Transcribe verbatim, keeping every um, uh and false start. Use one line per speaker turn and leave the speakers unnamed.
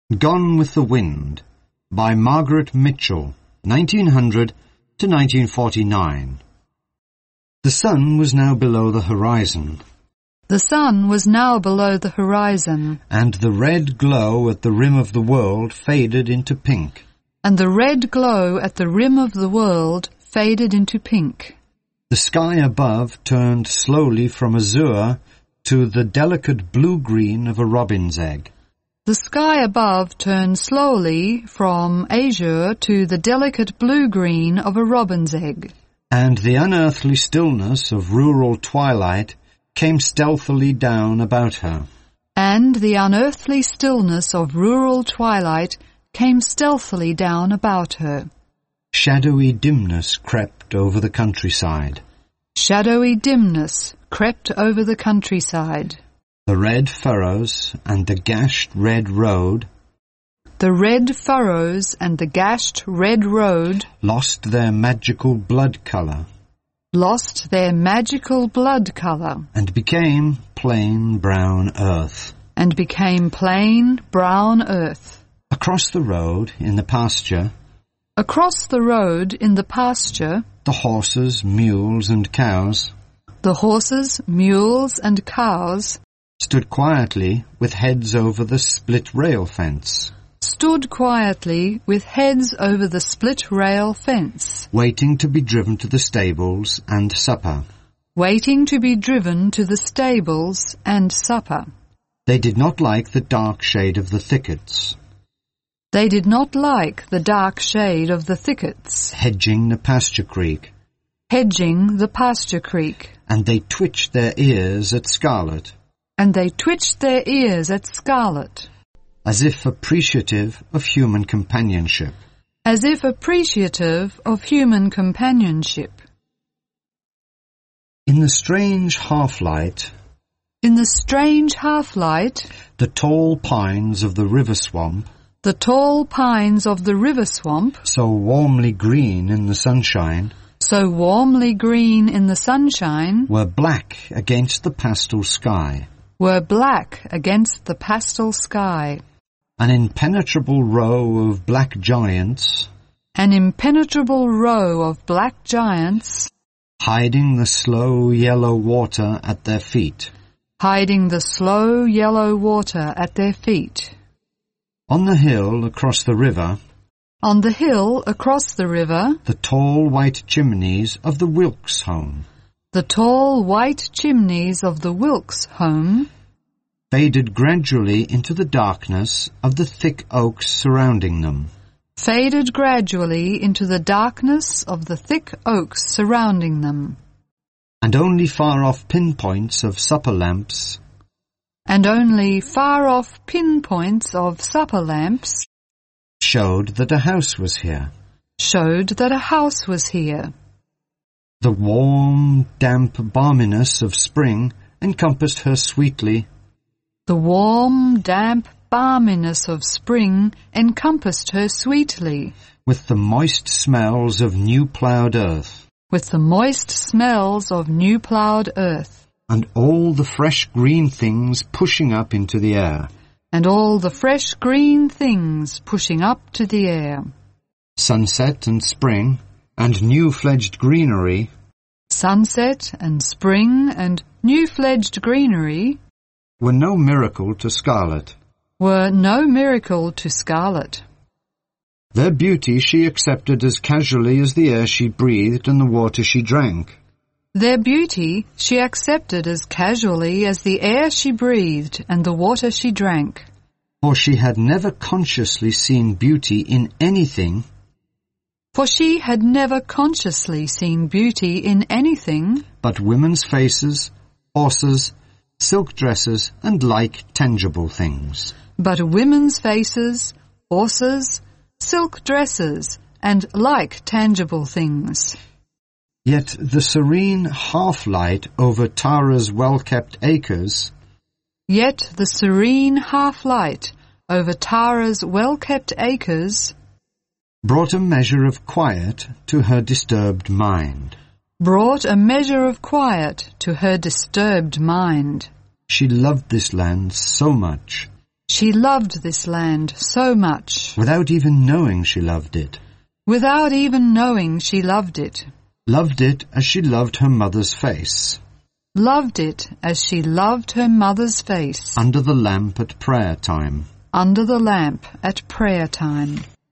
Gone with the Wind by Margaret Mitchell, nineteen hundred to nineteen forty-nine. The sun was now below the horizon.
The sun was now below the horizon.
And the red glow at the rim of the world faded into pink.
And the red glow at the rim of the world faded into pink.
The sky above turned slowly from azure to the delicate blue-green of a robin's egg.
The sky above turned slowly from azure to the delicate blue-green of a robin's egg.
And the unearthly stillness of rural twilight came stealthily down about her.
And the unearthly stillness of rural twilight came stealthily down about her.
Shadowy dimness crept over the countryside.
Shadowy dimness crept over the countryside.
The red furrows and the gashed red road
The red furrows and the gashed red road
lost their magical blood colour.
Lost their magical blood colour.
And became plain brown earth.
And became plain brown earth.
Across the road in the pasture
Across the road in the pasture
the horses, mules and cows
The horses, mules and cows
stood quietly with heads over the split rail fence.
Stood quietly with heads over the split rail fence.
Waiting to be driven to the stables and supper.
Waiting to be driven to the stables and supper.
They did not like the dark shade of the thickets.
They did not like the dark shade of the thickets.
Hedging the pasture creek.
Hedging the pasture creek.
And they twitched their ears at Scarlet.
And they twitched their ears at Scarlet.
As if appreciative of human companionship.
As if appreciative of human companionship.
In the strange half-light,
In the strange half-light,
the tall pines of the river swamp,
the tall pines of the river swamp,
so warmly green in the sunshine,
so warmly green in the sunshine,
were black against the pastel sky.
were black against the pastel sky.
An impenetrable row of black giants,
An impenetrable row of black giants,
hiding the slow yellow water at their feet.
hiding the slow yellow water at their feet.
On the hill across the river,
On the hill across the river,
the tall white chimneys of the Wilkes home
the tall white chimneys of the Wilkes home
faded gradually into the darkness of the thick oaks surrounding them.
faded gradually into the darkness of the thick oaks surrounding them.
And only far-off pinpoints of supper lamps
And only far-off pinpoints of supper lamps
showed that a house was here.
showed that a house was here.
The warm, damp balminess of spring encompassed her sweetly.
The warm, damp balminess of spring encompassed her sweetly,
With the moist smells of new-ploughed earth.
with the moist smells of new-ploughed earth,
And all the fresh green things pushing up into the air.
and all the fresh green things pushing up to the air.
Sunset and spring and new-fledged greenery
Sunset and spring and new-fledged greenery
were no miracle to Scarlet.
were no miracle to Scarlet.
Their beauty she accepted as casually as the air she breathed and the water she drank.
Their beauty she accepted as casually as the air she breathed and the water she drank.
For she had never consciously seen beauty in anything
For she had never consciously seen beauty in anything
but women's faces, horses, silk dresses, and like tangible things.
but women's faces, horses, silk dresses, and like tangible things.
Yet the serene half-light over Tara's well-kept acres
Yet the serene half-light over Tara's well-kept acres
brought a measure of quiet to her disturbed mind.
brought a measure of quiet to her disturbed mind.
She loved this land so much.
She loved this land so much,
without even knowing she loved it.
without even knowing she loved it.
Loved it as she loved her mother's face,
Loved it as she loved her mother's face,
under the lamp at prayer time.
under the lamp at prayer time.